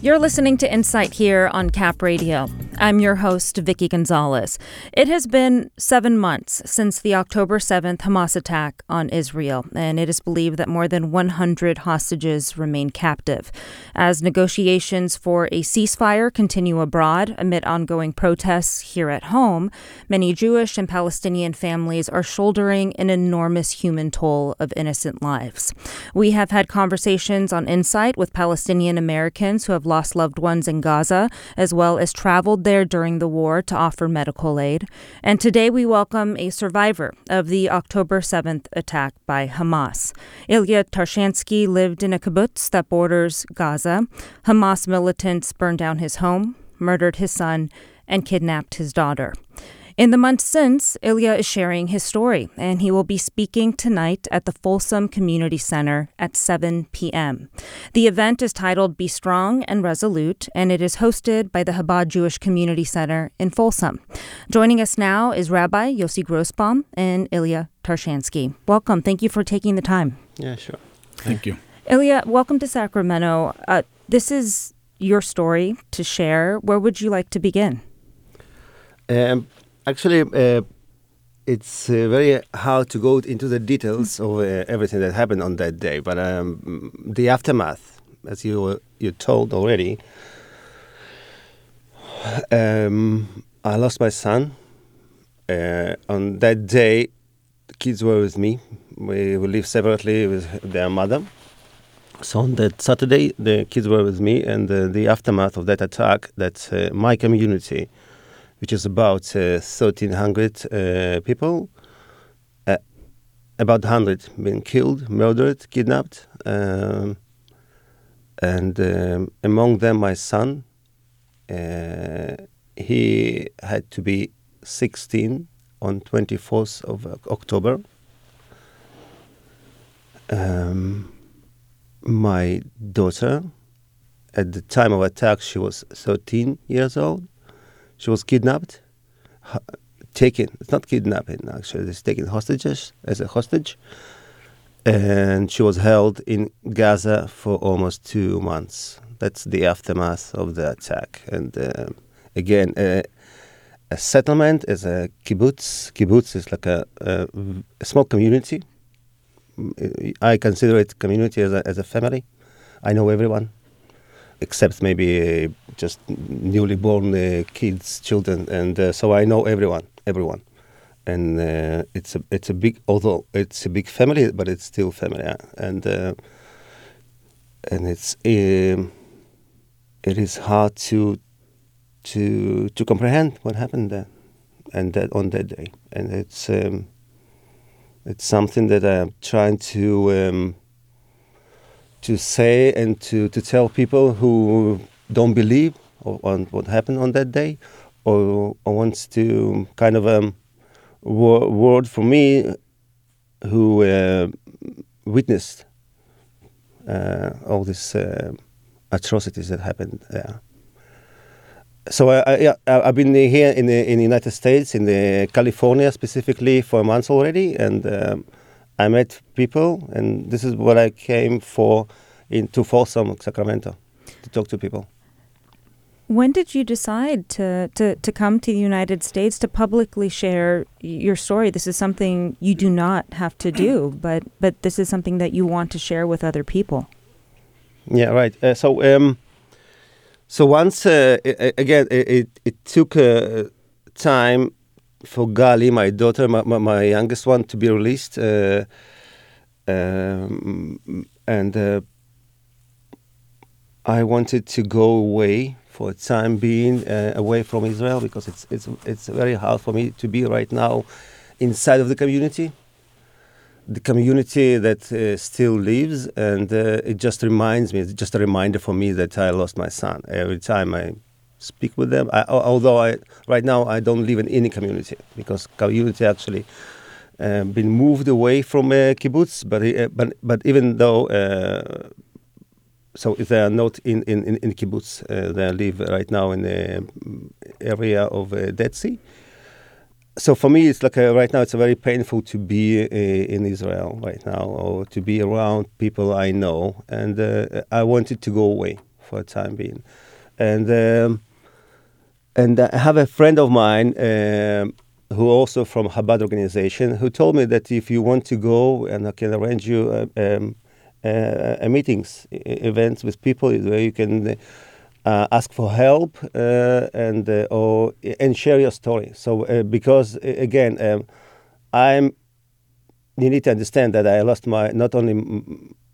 You're listening to Insight here on Cap Radio. I'm your host, Vicky Gonzalez. It has been 7 months since the October 7th Hamas attack on Israel, and it is believed that more than 100 hostages remain captive. As negotiations for a ceasefire continue abroad amid ongoing protests here at home, many Jewish and Palestinian families are shouldering an enormous human toll of innocent lives. We have had conversations on Insight with Palestinian Americans who have lost loved ones in Gaza, as well as traveled there during the war to offer medical aid. And today we welcome a survivor of the October 7th attack by Hamas. Ilya Tarshansky lived in a kibbutz that borders Gaza. Hamas militants burned down his home, murdered his son, and kidnapped his daughter. In the months since, Ilya is sharing his story, and he will be speaking tonight at the Folsom Community Center at 7 p.m. The event is titled Be Strong and Resolute, and it is hosted by the Chabad Jewish Community Center in Folsom. Joining us now is Rabbi Yossi Grossbaum and Ilya Tarshansky. Welcome. Thank you for taking the time. Yeah, sure. Thank you. Ilya, welcome to Sacramento. This is your story to share. Where would you like to begin? Actually, it's very hard to go into the details of everything that happened on that day. But the aftermath, as you told already, I lost my son. On that day, the kids were with me. We lived separately with their mother. So on that Saturday, the kids were with me, and the aftermath of that attack, that my community, which is about 1,300 people, about 100 been killed, murdered, kidnapped, and among them my son. He had to be 16 on 24th of October. My daughter, at the time of attack, she was 13 years old. She was kidnapped, taken. It's not kidnapping, actually. It's taken hostages as a hostage. And she was held in Gaza for almost 2 months. That's the aftermath of the attack. And again, a settlement is a kibbutz. Kibbutz is like a small community. I consider it community as a family. I know everyone, except maybe just newly born kids, children, and so I know everyone, and it's a big, although it's a big family, but it's still family, and it is hard to comprehend what happened there, and that on that day, and it's something that I'm trying to say and to tell people who don't believe on what happened on that day, or wants to kind of word for me who witnessed all these atrocities that happened there. So I've been here in the United States, in the California specifically, for a month already, and I met people, and this is what I came for into Folsom, Sacramento, to talk to people. When did you decide to come to the United States to publicly share your story? This is something you do not have to do, but this is something that you want to share with other people. Yeah, right. So once, again, it took time for Gali, my daughter, my youngest one, to be released. And I wanted to go away for a time being, away from Israel, because it's very hard for me to be right now inside of the community that still lives, and it just reminds me, it's just a reminder for me that I lost my son. Every time I speak with them, although right now I don't live in any community, because community actually been moved away from kibbutz, but even though, so if they are not in kibbutz, they live right now in the area of Dead Sea. So for me, it's like right now it's very painful to be in Israel right now, or to be around people I know, and I wanted to go away for the time being. And I have a friend of mine who also from Chabad organization who told me that if you want to go, and I can arrange you meetings, events with people where you can ask for help and share your story. So because again, you need to understand that I lost not only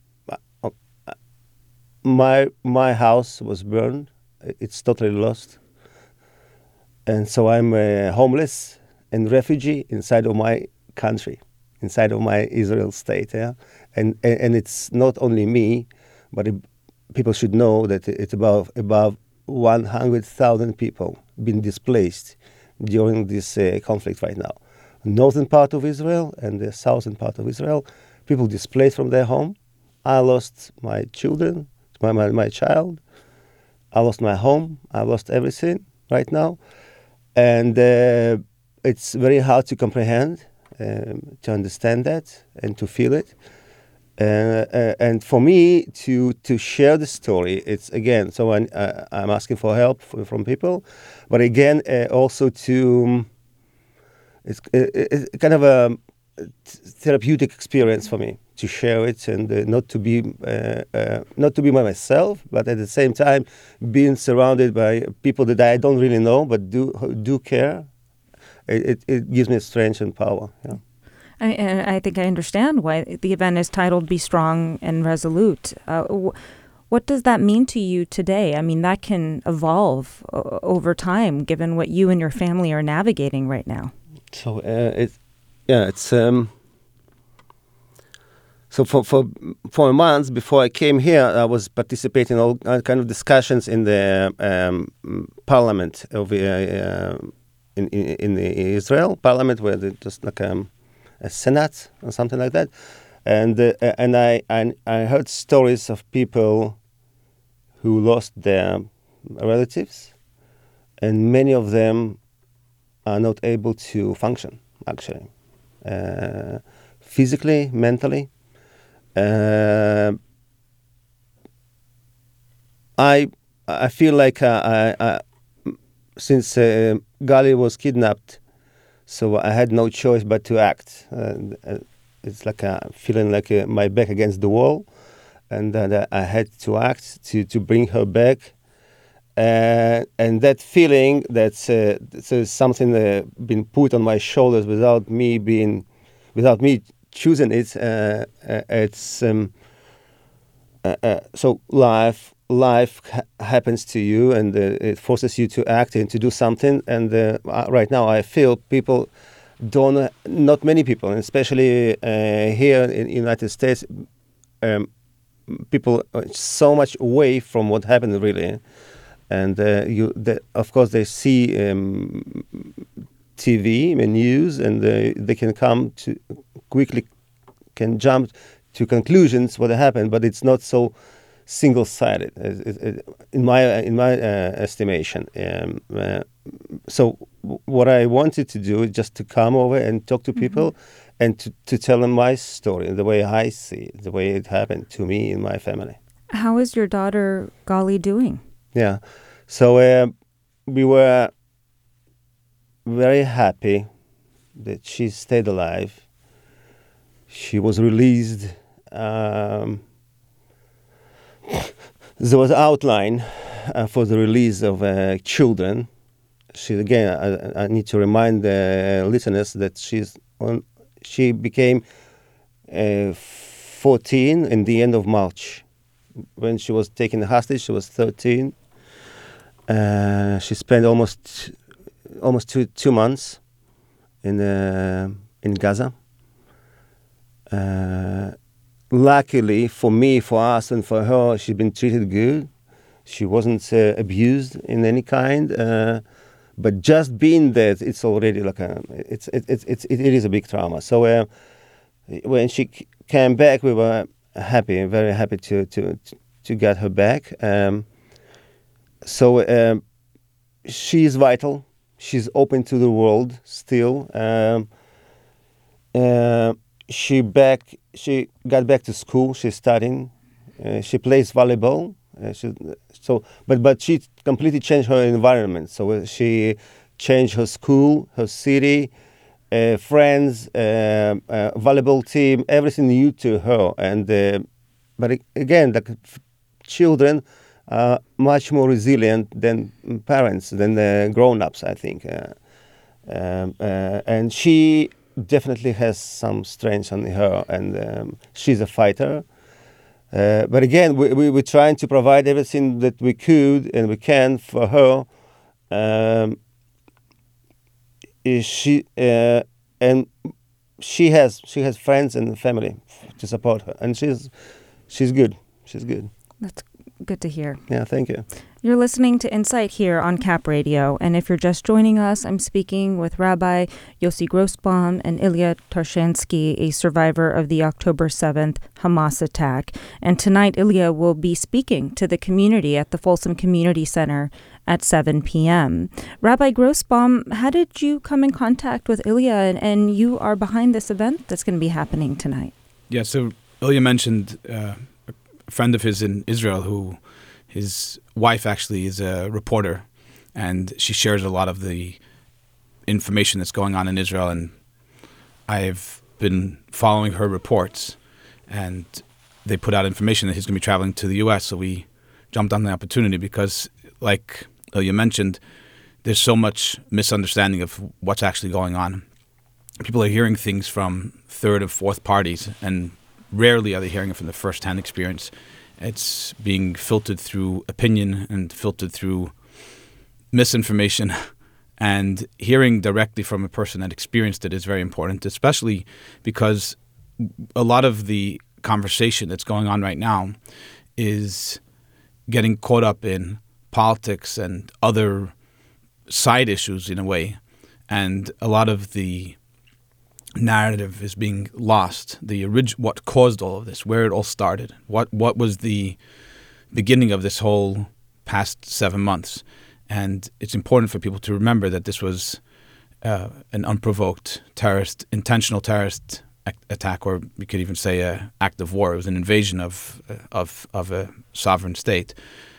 my house was burned, it's totally lost, and so I'm homeless and refugee inside of my country, inside of my Israel state. Yeah, and it's not only me, but people should know that it's above 100,000 people been displaced during this conflict right now. Northern part of Israel and the southern part of Israel, people displaced from their home. I lost my children, my child. I lost my home. I lost everything right now. And it's very hard to comprehend, to understand that and to feel it. And for me to share the story, it's again, so I'm asking for help from people, but again, also to, it's kind of a therapeutic experience for me to share it and not to be by myself, but at the same time being surrounded by people that I don't really know but do care. It gives me strength and power. Yeah. I think I understand why the event is titled "Be Strong and Resolute." What does that mean to you today? I mean, that can evolve over time, given what you and your family are navigating right now. So so for months before I came here, I was participating in all kind of discussions in the parliament of in Israel parliament, where they just like a senate or something like that, and I heard stories of people who lost their relatives, and many of them are not able to function actually, physically, mentally. I feel like since Gali was kidnapped, so I had no choice but to act. It's like feeling like my back against the wall, and that I had to act to bring her back. And that feeling that's something been put on my shoulders without me choosing it. It's so life happens to you, and it forces you to act and to do something. And right now, I feel people not many people, and especially here in the United States, people are so much away from what happened really. And of course, they see TV and news, and they can jump to conclusions what happened, but it's not so single-sided in my estimation. So what I wanted to do is just to come over and talk to people, and to tell them my story, the way I see it, the way it happened to me and my family. How is your daughter Gali doing? Yeah, so we were very happy that she stayed alive. She was released. There was an outline for the release of children. I need to remind the listeners that she became 14 in the end of March. When she was taken hostage, she was 13. She spent almost 2 months in Gaza. Luckily for me, for us, and for her, she's been treated good. She wasn't abused in any kind. But just being there, it's already like it is a big trauma. So when she came back, we were happy, very happy to get her back. So she's vital. She's open to the world still. She got back to school. She's studying. She plays volleyball But she completely changed her environment. So she changed her school, her city, friends, volleyball team, everything new to her. And but again, the children are much more resilient than parents, than the grown-ups, I think. And she definitely has some strength on her, and she's a fighter. But again, we're trying to provide everything that we could and we can for her. She has friends and family to support her, and she's good. She's good. That's good to hear. Yeah, thank you. You're listening to Insight here on Cap Radio, and if you're just joining us, I'm speaking with Rabbi Yossi Grossbaum and Ilya Tarshansky, a survivor of the October 7th Hamas attack. And tonight, Ilya will be speaking to the community at the Folsom Community Center at 7 p.m. Rabbi Grossbaum, how did you come in contact with Ilya, and you are behind this event that's going to be happening tonight? Yeah, so Ilya mentioned a friend of his in Israel who his wife actually is a reporter, and she shares a lot of the information that's going on in Israel, and I've been following her reports, and they put out information that he's going to be traveling to the U.S., so we jumped on the opportunity because, like Ilya mentioned, there's so much misunderstanding of what's actually going on. People are hearing things from third and fourth parties, and rarely are they hearing it from the first-hand experience. It's being filtered through opinion and filtered through misinformation, and hearing directly from a person that experienced it is very important, especially because a lot of the conversation that's going on right now is getting caught up in politics and other side issues in a way, and a lot of the narrative is being lost. What caused all of this, where it all started, what was the beginning of this whole past 7 months. And it's important for people to remember that this was an unprovoked intentional terrorist attack, or we could even say an act of war. It was an invasion of a sovereign state,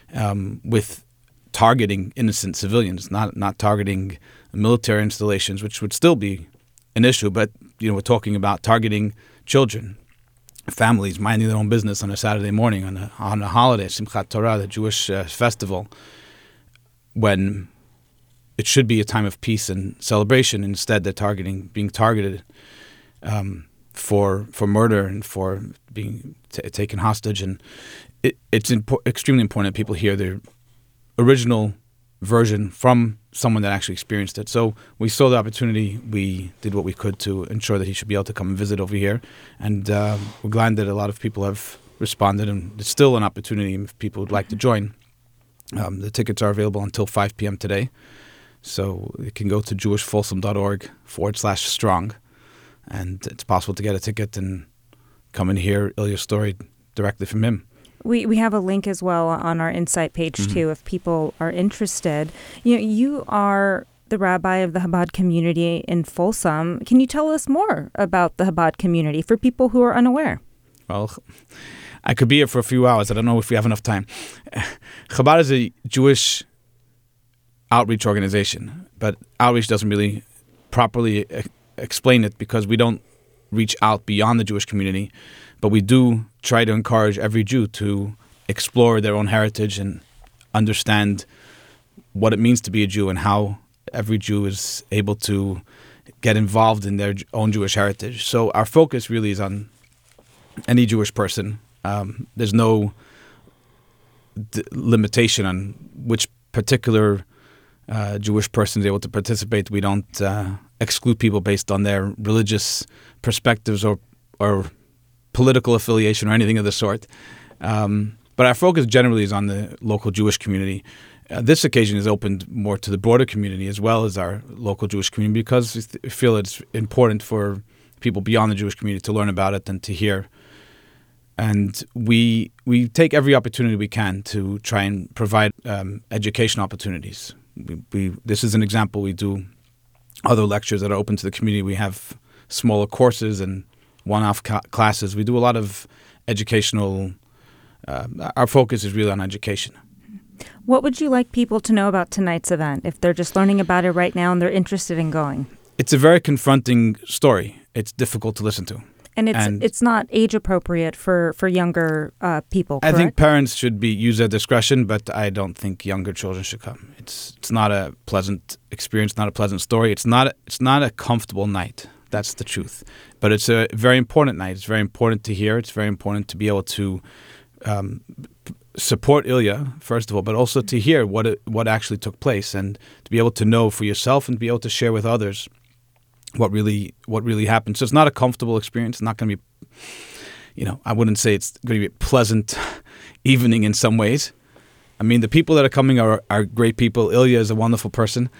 with targeting innocent civilians, not targeting military installations, which would still be an issue, but we're talking about targeting children, families minding their own business on a Saturday morning on a holiday, Simchat Torah, the Jewish festival, when it should be a time of peace and celebration. Instead, they're being targeted for murder and for being taken hostage, and it's extremely important that people hear the original version from someone that actually experienced it. So we saw the opportunity. We did what we could to ensure that he should be able to come and visit over here. And we're glad that a lot of people have responded, and there's still an opportunity if people would like to join. The tickets are available until 5 p.m. today. So you can go to jewishfolsom.org/strong, and it's possible to get a ticket and come and hear Ilya's story directly from him. We have a link as well on our Insight page, too, if people are interested. You are the rabbi of the Chabad community in Folsom. Can you tell us more about the Chabad community for people who are unaware? Well, I could be here for a few hours. I don't know if we have enough time. Chabad is a Jewish outreach organization, but outreach doesn't really properly explain it because we don't reach out beyond the Jewish community. But we do try to encourage every Jew to explore their own heritage and understand what it means to be a Jew and how every Jew is able to get involved in their own Jewish heritage. So our focus really is on any Jewish person. There's no limitation on which particular Jewish person is able to participate. We don't exclude people based on their religious perspectives or political affiliation or anything of the sort. But our focus generally is on the local Jewish community. This occasion is opened more to the broader community as well as our local Jewish community because we feel it's important for people beyond the Jewish community to learn about it and to hear. And we take every opportunity we can to try and provide education opportunities. This is an example. We do other lectures that are open to the community. We have smaller courses and one-off classes. We do a lot of educational our focus is really on education. What would you like people to know about tonight's event if they're just learning about it right now and they're interested in going? It's a very confronting story. It's difficult to listen to. And it's not age appropriate for younger people, correct? I think parents should use their discretion, but I don't think younger children should come. It's not a pleasant experience, not a pleasant story. It's not a comfortable night. That's the truth. But it's a very important night. It's very important to hear. It's very important to be able to support Ilya, first of all, but also to hear what actually took place and to be able to know for yourself and to be able to share with others what really happened. So it's not a comfortable experience. It's not going to be, I wouldn't say it's going to be a pleasant evening in some ways. I mean, the people that are coming are great people. Ilya is a wonderful person.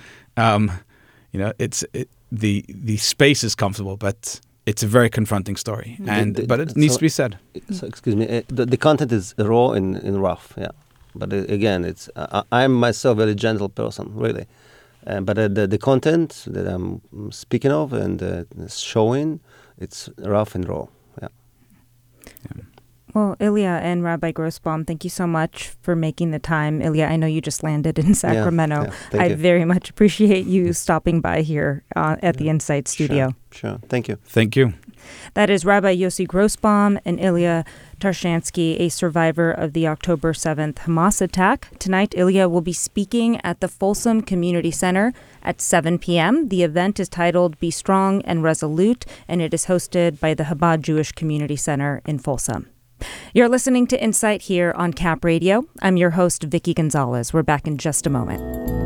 The space is comfortable, but it's a very confronting story, but it needs to be said. So, excuse me, the content is raw and rough, yeah. But again, I'm myself a very gentle person, really. But the content that I'm speaking of and showing, it's rough and raw, yeah. Well, Ilya and Rabbi Grossbaum, thank you so much for making the time. Ilya, I know you just landed in Sacramento. I very much appreciate you stopping by here at the Insight Studio. Sure. Thank you. Thank you. That is Rabbi Yossi Grossbaum and Ilya Tarshansky, a survivor of the October 7th Hamas attack. Tonight, Ilya will be speaking at the Folsom Community Center at 7 p.m. The event is titled Be Strong and Resolute, and it is hosted by the Chabad Jewish Community Center in Folsom. You're listening to Insight here on Cap Radio. I'm your host, Vicki Gonzalez. We're back in just a moment.